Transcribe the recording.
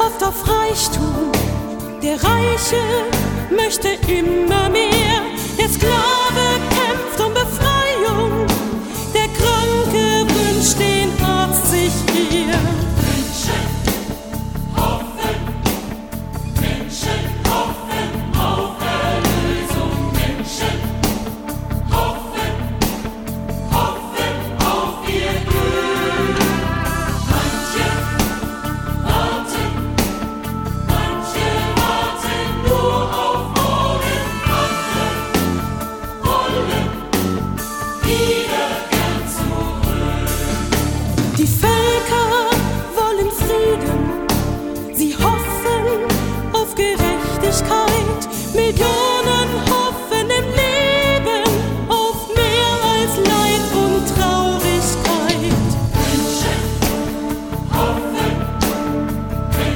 hofft auf Reichtum, der Reiche möchte immer mehr. Der Sklave kämpft um Befreiung, der Kranke wünscht den Arzt sich hier. Menschen hoffen auf Erlösung. Menschen hoffen auf ihr Glück. Manche warten nur auf morgen. Andere wollen wieder gern zurück. Die Völker wollen Frieden, sie hoffen auf Gerechtigkeit. Millionen